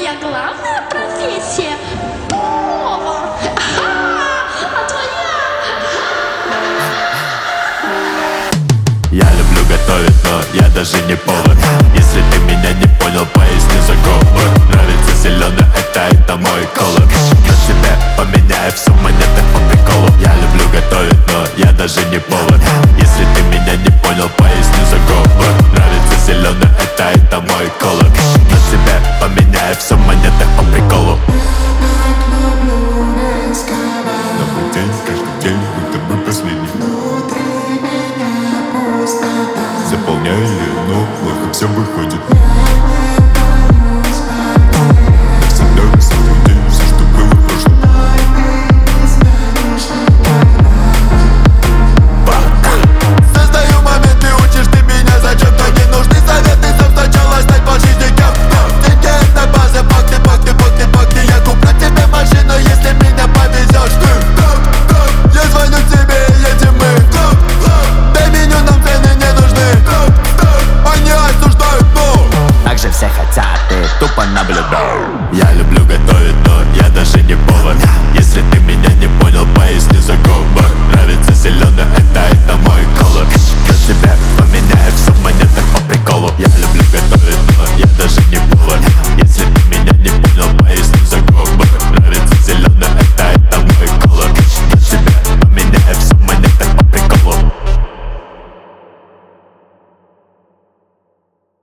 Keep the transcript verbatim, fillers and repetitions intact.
моя главная профессия — повар. А твоя? Я люблю готовить, но я даже не повар. Если ты меня не понял, поясню за говор. Нравится зеленый, это, это мой колор. На тебе поменяю все монеты по приколу. Я люблю готовить, но я даже не повар. Если ты меня не понял, поясню за говор. Нравится зеленый, это, это мой колор. На тебе поменяю все монеты по приколу. Новый день, каждый день, будто бы последний. Заполняю, но плохо все выходит.